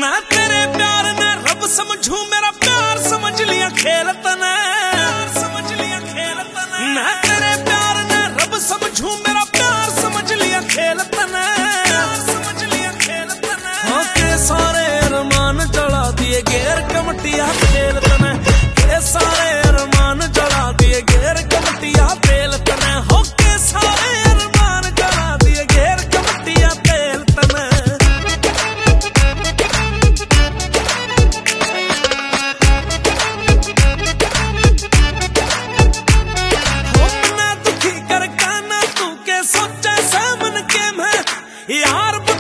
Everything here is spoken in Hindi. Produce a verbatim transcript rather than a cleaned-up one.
ना तेरे प्यार ने रब समझू, मेरा प्यार समझ लिया खेल तने, समझ लिया खेल तने। ना तेरे प्यार ने रब समझू, मेरा प्यार समझ लिया खेल तने, समझ लिया खेल तने। हाँ के सारे अरमान जला दिए गेर कमटिया खेल तने, के सारे अरमान जला दिए गेर कमटिया खेल तने। हो के सारे अरमान जला दिए गेर कमटिया खेल तने। यार